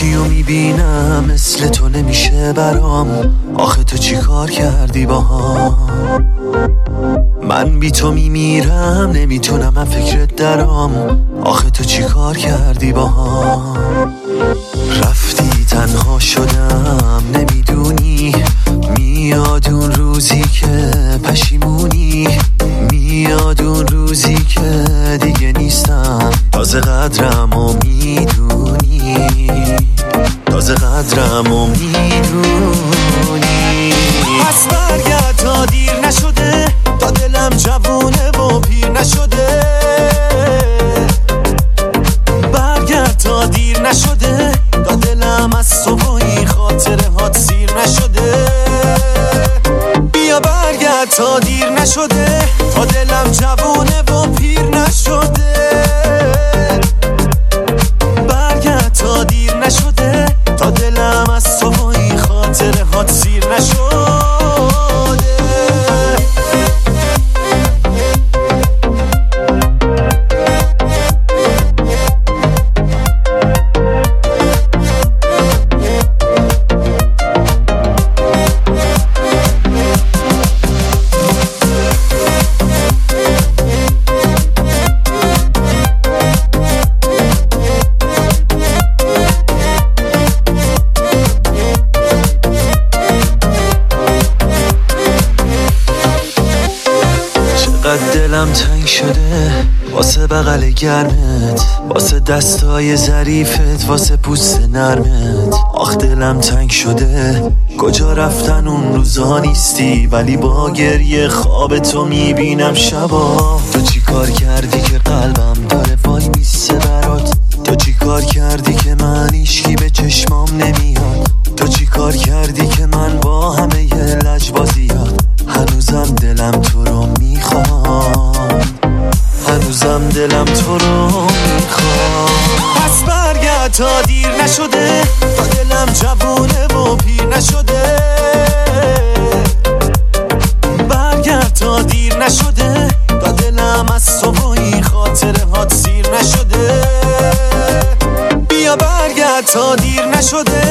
یکیو میبینم مثل تو نمیشه برام. آخه تو چی کار کردی باهام؟ من بی تو میمیرم، نمیتونم من فکرت درام. آخه تو چی کار کردی باهام؟ رفتی تنها شدم نمیدونی، میاد اون روزی که پشیمونی، میاد اون روزی که دیگه نیستم. تازه قدرمو میدونی، تازه قدرمو میدونی. پس برگرد تا دیر نشده، تا دلم جوونه و پیر نشده. برگرد تا دیر نشده، تا دلم از صبحی خاطره هات سیر نشده. بیا برگرد تا دیر نشده، تا دلم جوونه و پیر نشده. برگرد تا دیر نشده، تا دلم از صبحی خاطره هات سیر نشده. دلم تنگ شده واسه بغل گرمت، واسه دستای ظریفت، واسه پوست نرمت. آخ دلم تنگ شده، کجا رفتن اون روزا نیستی، ولی با گریه خواب تو میبینم شبا. تو چی کار کردی که قلبم داره وای میسته برات؟ تو چی کار کردی که من هیچکی به چشمام نمیاد؟ تو چی کار کردی که من با همه ی لجبازیات هنوزم دلم تو رو میخوام، هنوزم دلم تو رو میخوام. پس برگرد تا دیر نشده، تا دلم جوونه و پیر نشده. برگرد تا دیر نشده، تا دلم از صبحی خاطره هات سیر نشده. بیا برگرد تا دیر نشده،